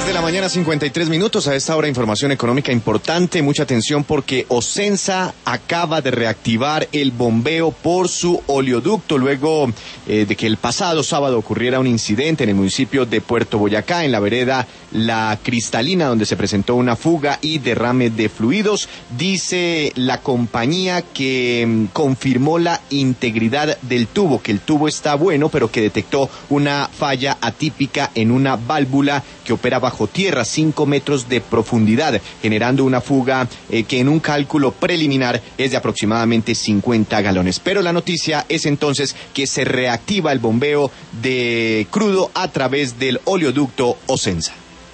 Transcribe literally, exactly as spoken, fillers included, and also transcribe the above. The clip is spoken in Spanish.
de la mañana, cincuenta y tres minutos. A esta hora, información económica importante. Mucha atención porque Ocensa acaba de reactivar el bombeo por su oleoducto luego eh, de que el pasado sábado ocurriera un incidente en el municipio de Puerto Boyacá, en la vereda La Cristalina, donde se presentó una fuga y derrame de fluidos. Dice la compañía que mm, confirmó la integridad del tubo, que el tubo está bueno, pero que detectó una falla atípica en una válvula que opera bajo tierra, cinco metros de profundidad, generando una fuga eh, que en un cálculo preliminar es de aproximadamente cincuenta galones. Pero la noticia es entonces que se reactiva el bombeo de crudo a través del oleoducto Ocensa.